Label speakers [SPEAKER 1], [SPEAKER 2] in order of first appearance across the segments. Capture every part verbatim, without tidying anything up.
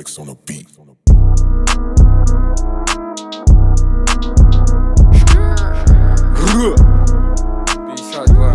[SPEAKER 1] Flex on the beat.
[SPEAKER 2] пятьдесят два.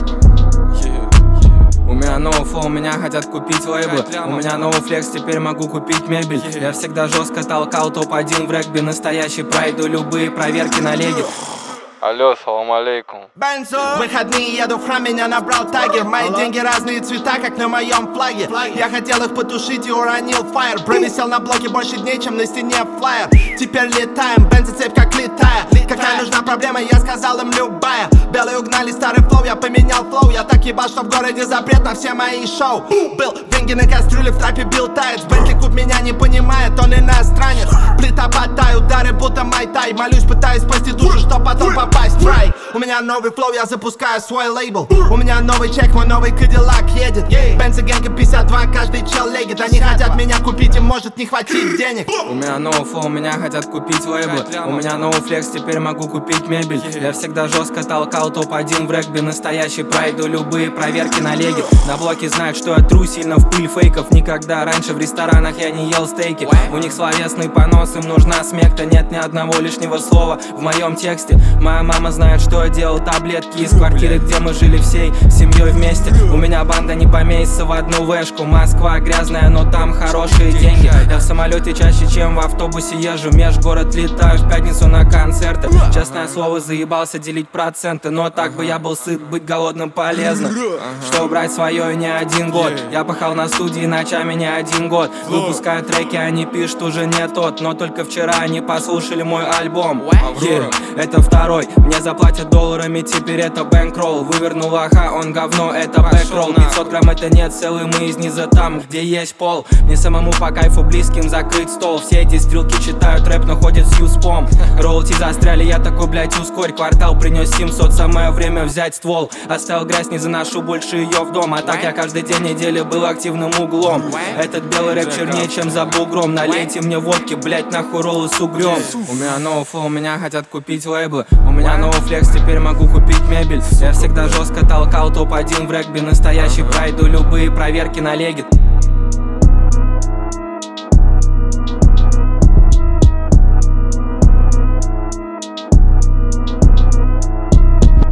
[SPEAKER 2] У меня новый флоу, меня хотят купить лейблы. У меня новый флекс, теперь могу купить мебель. Я всегда жестко толкал топ один в регби. Настоящий, пройду любые проверки на леге. Алло, салам алейкум.
[SPEAKER 3] Выходные еду в храм, меня набрал тагер. Мои деньги разные цвета, как на моем флаге. Я хотел их потушить и уронил фаер. Провисел на блоке больше дней, чем на стене флаер. Теперь летаем, бензоцепь как летая. Какая нужна проблема, я сказал им любая. Белые угнали старый флоу, я поменял флоу. Я так ебал, что в городе запрет на все мои шоу. Был деньги на кастрюле, в трапе бил таец. Бентли Куб меня не понимает, он иностранец. Плита потай, удары будто майтай. Молюсь, пытаюсь спасти душу, чтоб потом попасть. У меня новый флоу, я запускаю свой лейбл. У меня новый чек, мой новый Кадиллак едет. Бензогенка пятьдесят два, каждый чел легит. Они хотят меня купить, им может не хватить денег.
[SPEAKER 2] У меня новый флоу, меня хотят купить лейблы. У меня новый флекс, теперь могу купить мебель. Я всегда жестко толкал топ один в регби. Настоящий, пройду любые проверки на леге. На блоке знают, что я тру сильно в пыль фейков. Никогда раньше в ресторанах я не ел стейки. У них словесный понос, им нужна смекта. Нет ни одного лишнего слова в моем тексте. Моя мама знает, что я делал таблетки из квартиры, где мы жили всей семьей вместе. У меня банда не поместится в одну вешку. Москва грязная, но там хорошие деньги. Я в самолете чаще, чем в автобусе езжу. Межгород летаю в пятницу на концерты. Честное слово, заебался делить проценты. Но так бы я был сыт, быть голодным полезно. Чтобы брать свое не один год. Я пахал на студии ночами не один год. Выпускаю треки, они пишут уже не тот. Но только вчера они послушали мой альбом. Yeah, это второй. Мне заплатят долларами, теперь это бэнкролл. Вывернул лоха, он говно, это бэкролл. Пятьсот грамм это нет, целый мы из низа там, где есть пол. Мне самому по кайфу близким закрыть стол. Все эти стрелки читают рэп, но ходят с юспом. Роулти застряли, я такой, блять, ускорь. Квартал принес семьсот, самое время взять ствол. Оставил грязь, не заношу больше ее в дом. А так я каждый день недели был активным углом. Этот белый рэп чернее, чем за бугром. Налейте мне водки, блять, нахуй роллы с угрём. У меня новый флоу, меня хотят купить лейблы. У меня новый флекс, теперь могу купить мебель. Я всегда жестко толкал топ один в регби. Настоящий, пройду любые проверки на леге.